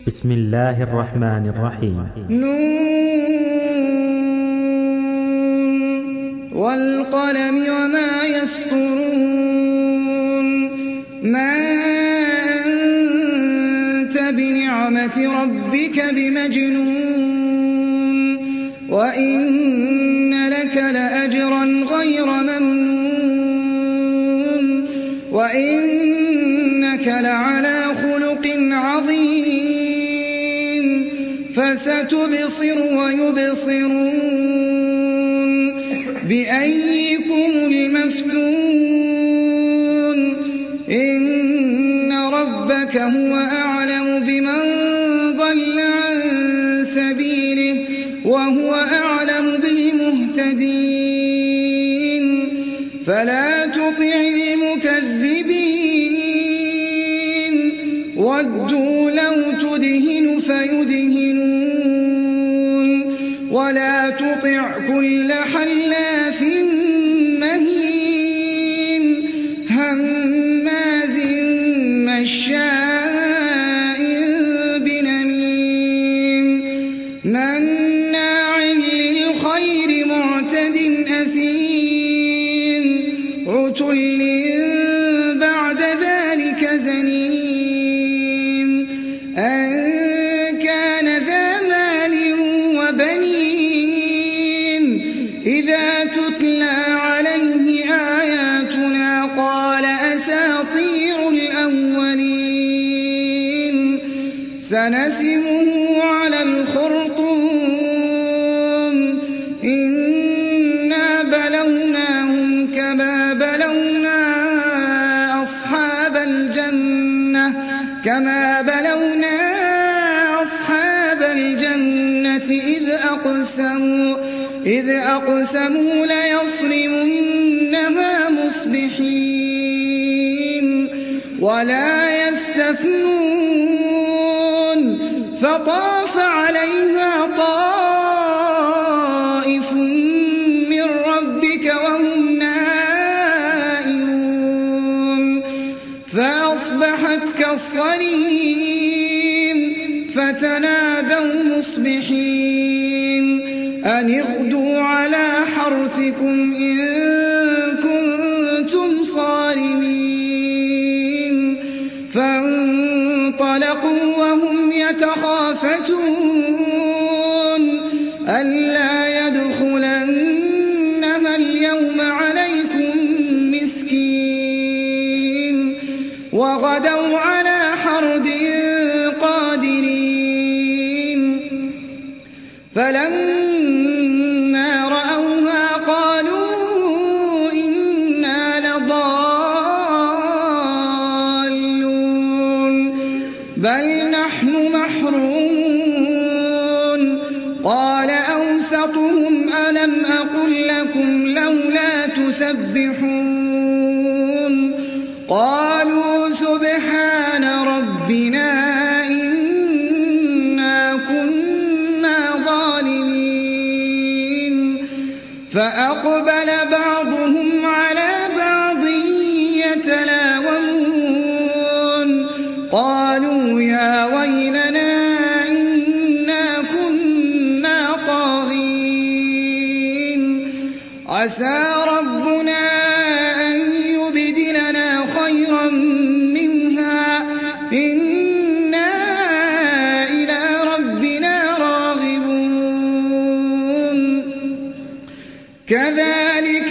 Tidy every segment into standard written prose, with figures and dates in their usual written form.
بسم الله الرحمن الرحيم. والقلم وما يسطرون. ما أنت بنعمة ربك بمجنون وإن لك لأجرا غير ممنون وإنك لعلى خلق عظيم فستبصر ويبصرون بأيكم المفتون إن ربك هو أعلم بمن ضل عن سبيله وهو أعلم بالمهتدين فلا تطع المكذبين ودوا لو تدهن فيدهنون ولا تطع كل حلاف مهين هماز مشاء بنميم مناع للخير معتد أثيم عتل بعد ذلك زنيم أن كان ذا مال وبنين إذا تتلى عليه آياتنا قال أساطير الأولين سنسمه على الخرطوم إنا بلوناهم كما بلونا أصحاب الجنة إذ أقسموا ليصرمنها مصبحين ولا يستثنون فطاف عليها طائف من ربك وهم نائمون فأصبحت كالصريم فتنادوا مصبحين أن اغدوا على حرثكم إن كنتم صارمين فانطلقوا وهم يتخافتون ألا يدخلنها اليوم عليكم مسكين وغدوا على حرد قادرين فلما رأوها قالوا إنا لضالون بل نحن محرومون قال أوسطهم ألم أقل لكم لولا تسبحون قالوا سبحان ربنا فأقبل بعضهم على بعض يتلاومون قالوا يا ويلنا إنا كنا طاغين عسى ربنا أن يبدلنا خيرا منها إنا إلى ربنا راغبون كذلك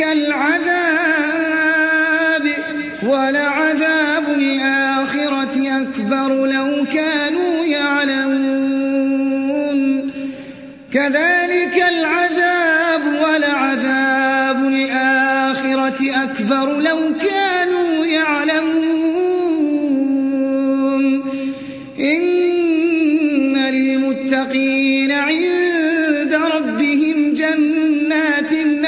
العذاب ولعذاب الآخرة أكبر لو كانوا يعلمون كذلك العذاب ولعذاب الآخرة أكبر لو كانوا يعلمون إن للمتقين عند ربهم جنات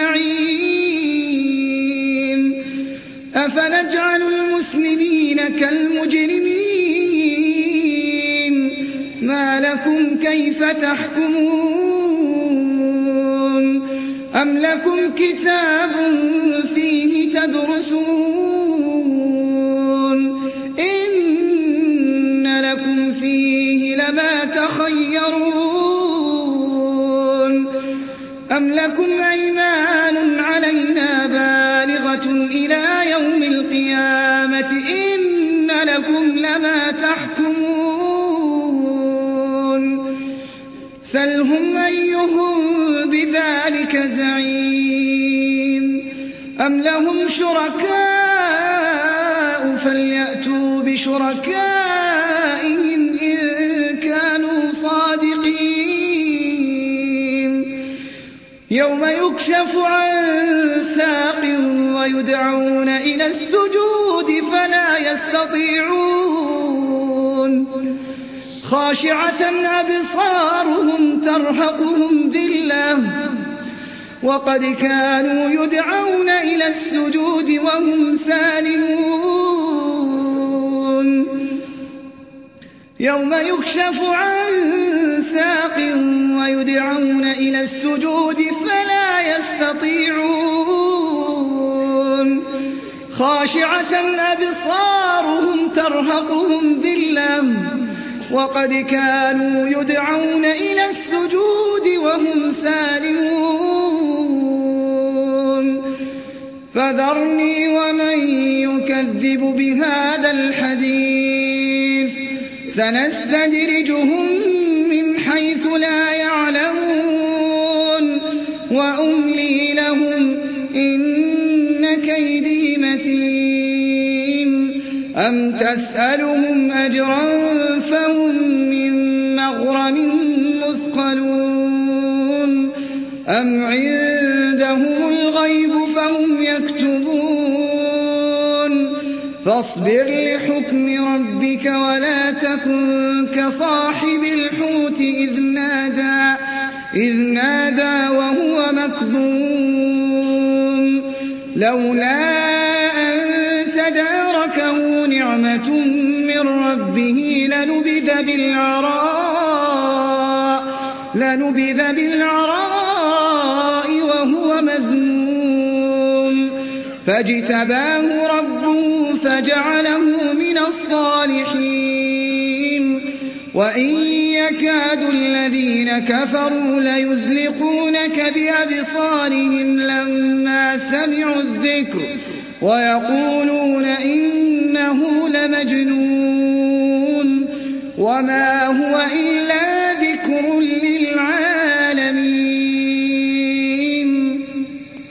النعيم أفنجعل المسلمين كالمجرمين ما لكم كيف تحكمون أم لكم كتاب فيه تدرسون إن لكم فيه لما لما تخيرون أم لكم أيمان علينا بالغة إلى يوم القيامة إن لكم لما تحكمون سلهم أيهم بذلك زعيم أم لهم شركاء فليأتوا بشركائهم إن كانوا صادقين يوم يكشف عن ساق ويدعون إلى السجود فلا يستطيعون خاشعة أبصارهم ترهقهم ذلة وقد كانوا يدعون إلى السجود وهم سالمون يوم يكشف عن ساق ويدعون إلى السجود فلا يستطيعون خاشعة أبصارهم ترهقهم ذلة وقد كانوا يدعون إلى السجود وهم سالمون فذرني ومن يكذب بهذا الحديث سنستدرجهم من حيث لا يعلمون وأملي لهم إن كيدي متين أم تسألهم أجرا فهم من مغرم مثقلون أم عندهم الغيب فهم يكتبون فاصبر لحكم ربك ولا تكن كصاحب الحوت إذ نادى وهو مكظوم لولا أن تداركه نعمة من ربه لنبذ بالعراء وهو مذموم فاجتباه ربه فجعله من الصالحين وإن يكاد الذين كفروا ليزلقونك بأبصارهم لما سمعوا الذكر ويقولون إنه لمجنون وما هو إلا